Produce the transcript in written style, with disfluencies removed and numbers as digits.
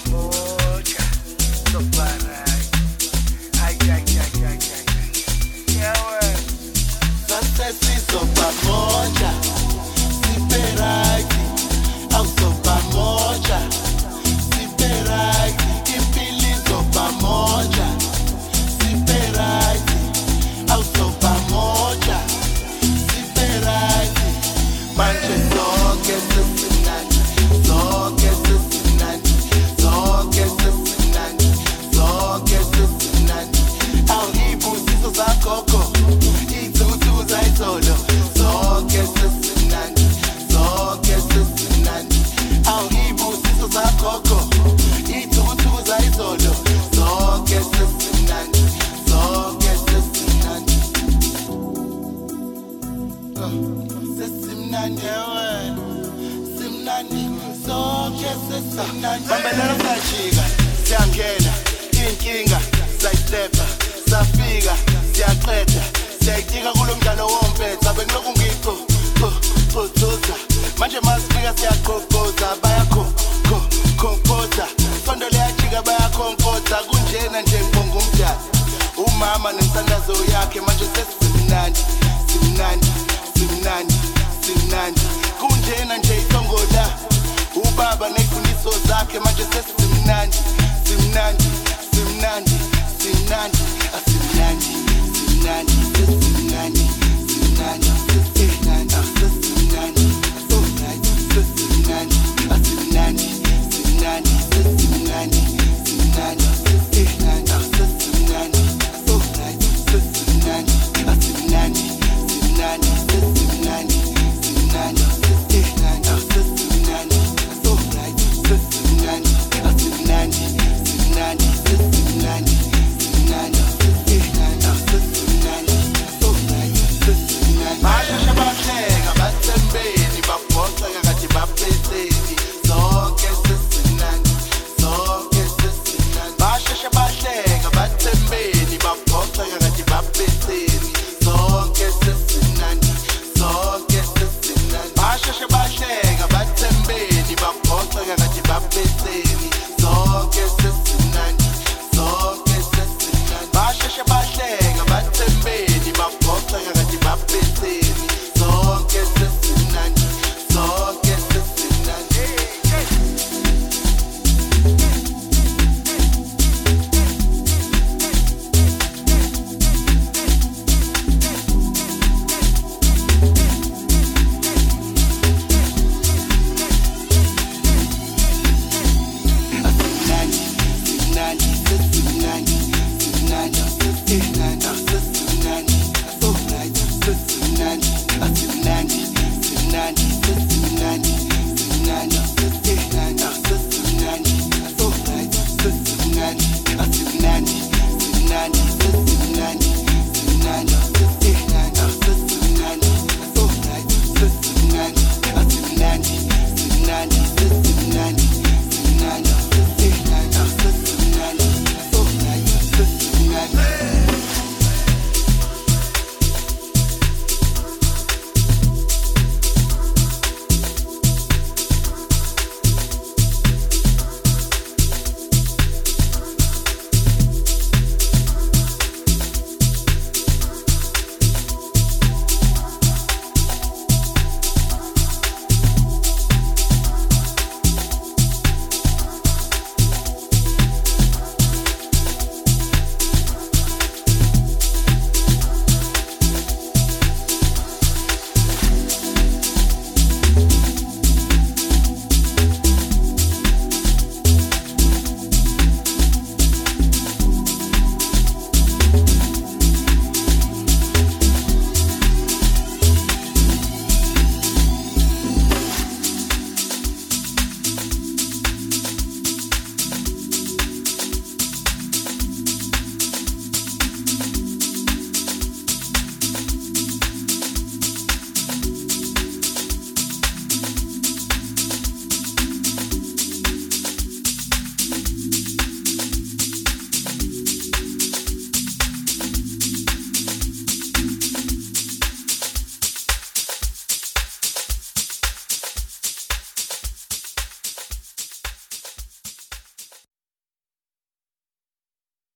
moja, soparai. Ay, ay, ay, ay, ay. Yawe. Sasa sopa moja, siperagi. Au sopa moja, siperagi. Ipili sopa moja, siperagi. Au sopa moja, siperagi. Manje soke sesinani, soke sesinani, soke sesinani, soke sesinani. Au ibusiso za koko, itutu za isolo, soke sesinani, soke sesinani. Au ibusiso za koko, itutu za isolo, soke sesinani, soke sesinani. Sesimnani, simnani, soke sesimnani. Bambelelo sajika, siyangena, inkinga, sayistepa, safika, siyaqeda, siyayitika kulo mdlalo wompetha, bengilokhu ngiphuza, manje masifika siyakhophoza, bayakhophoza, sondo liyajika bayakhomfoza, kunjena nje ngibonga umdali, umama nensandazo yakhe, manje sesimnani, simnani, simnani, simnani, kunjena nje isongola, ubaba nezifundiso zakhe, manje sesimnani, simnani.